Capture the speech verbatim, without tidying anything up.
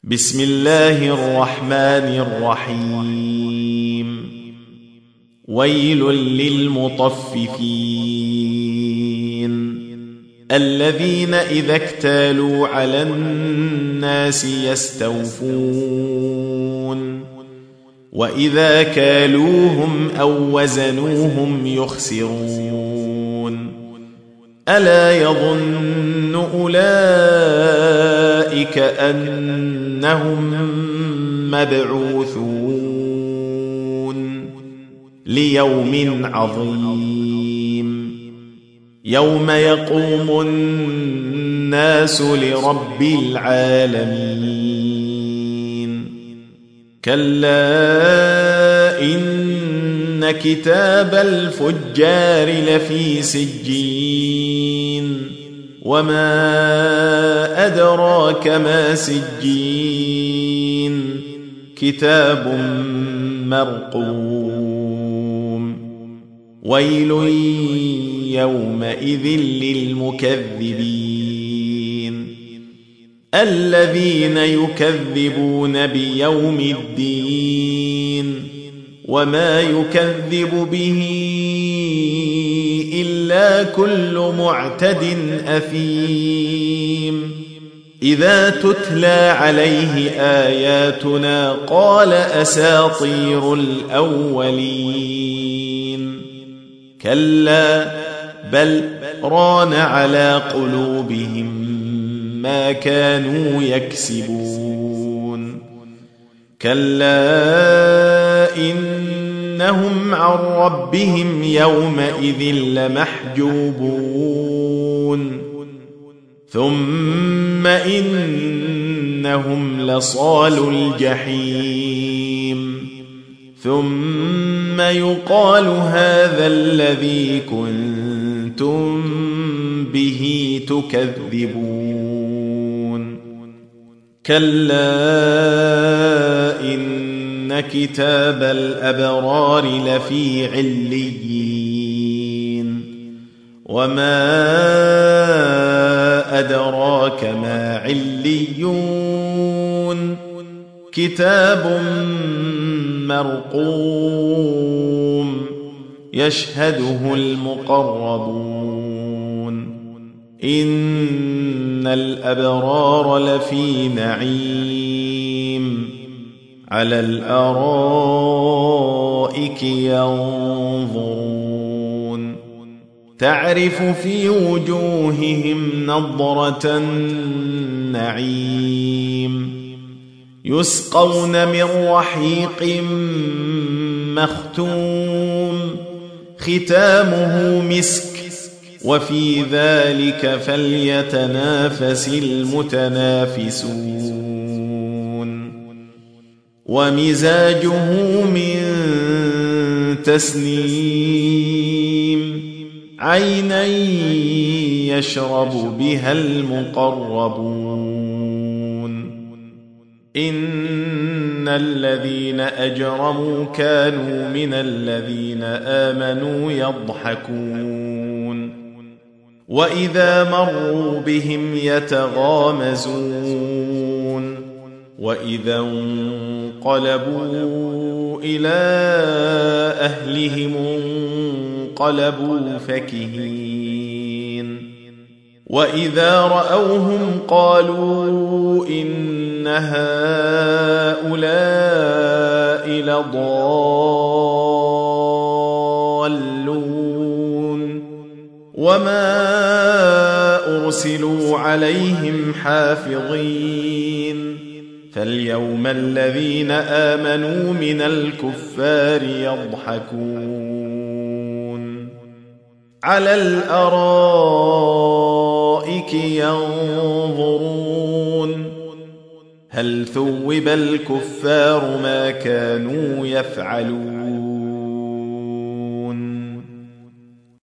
بسم الله الرحمن الرحيم ويل للمطففين الذين إذا اكتالوا على الناس يستوفون وإذا كالوهم أو وزنوهم يخسرون ألا يظن أولئك أنهم مبعوثون ليوم عظيم يوم يقوم الناس لرب العالمين كلا إن كتاب الفجار لفي سجين وما أدراك ما سجين كتاب مرقوم ويل يومئذ للمكذبين الذين يكذبون بيوم الدين وما يكذب به إلا كل معتد أثيم إذا تتلى عليه آياتنا قال أساطير الأولين كلا بل ران على قلوبهم ما كانوا يكسبون كلا إنهم عن ربهم يومئذ لمحجوبون ثم إنهم لصالو الجحيم ثم يقال هذا الذي كنتم به تكذبون كلا إن كتاب الأبرار لفي عليين وما أدراك ما عليون كتاب مرقوم يشهده المقربون إن الأبرار لفي نعيم على الأرائك ينظرون تعرف في وجوههم نضرة النعيم يسقون من رحيق مختوم ختامه مسك وفي ذلك فليتنافس المتنافسون ومزاجه من تسنيم عينا يشرب بها المقربون إن الذين أجرموا كانوا من الذين آمنوا يضحكون وإذا مروا بهم يتغامزون وإذا انقلبوا إلى أهلهم انقلبوا فكهين وإذا رأوهم قالوا إن هؤلاء لضالون وما أرسلوا عليهم حافظين فاليوم الذين آمنوا من الكفار يضحكون على الأرائك ينظرون هل ثوب الكفار ما كانوا يفعلون